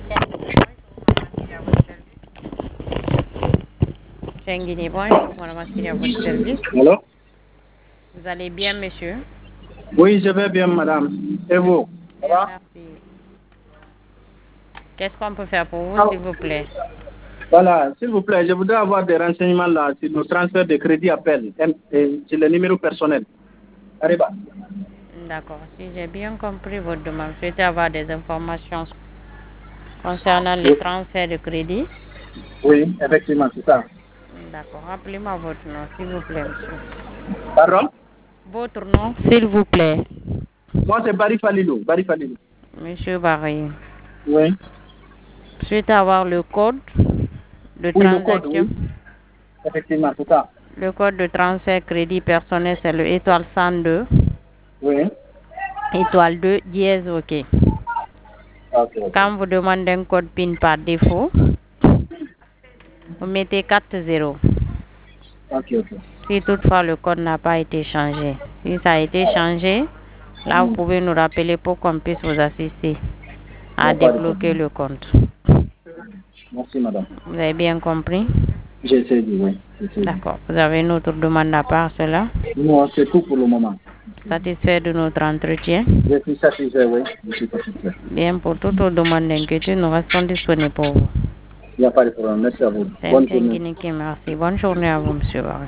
Chenguini, bonjour, madame Askiri, à votre service. Allô? Vous allez bien, monsieur? Oui, je vais bien, madame. Et vous? Ça Bien, va? merci. Qu'est-ce qu'on peut faire pour vous, Ah, s'il vous plaît? voilà, s'il vous plaît, je voudrais avoir des renseignements là sur nos transferts de crédit appel et sur le numéro personnel. Arriba. D'accord. Si j'ai bien compris votre demande, vous souhaitez avoir des informations concernant les Oui, transferts de crédit. oui, effectivement, c'est ça. D'accord. Rappelez-moi votre nom, s'il vous plaît, monsieur. Pardon? Votre nom, s'il vous plaît. Moi, c'est Barry Falilou. Barry Falilou. Monsieur Barry. Oui. Vous souhaitez avoir le code de Oui, le code, transaction. oui. Effectivement, c'est ça. Le code de transfert crédit personnel, c'est le étoile 102, Oui. étoile 2, dièse, OK. Ok, ok. Quand vous demandez un code PIN par défaut, vous mettez 40. Ok, ok. Si toutefois le code n'a pas été changé. Si ça a été changé, là vous pouvez nous rappeler pour qu'on puisse vous assister Il n'y à a pas de débloquer problème. le compte. Merci, madame. Vous avez bien compris? J'ai saisi, oui. J'ai saisi. D'accord. Vous avez une autre demande à part cela? Non, c'est tout pour le moment. Satisfait de notre entretien? Je suis satisfait, oui. Je suis satisfait. Bien, pour toute autre demande d'inquiétude, nous restons disponibles pour vous. Il n'y a pas de problème. Merci à vous. C'est un Bonne journée. Guinée qui merci. Bonne journée à vous, monsieur Barry.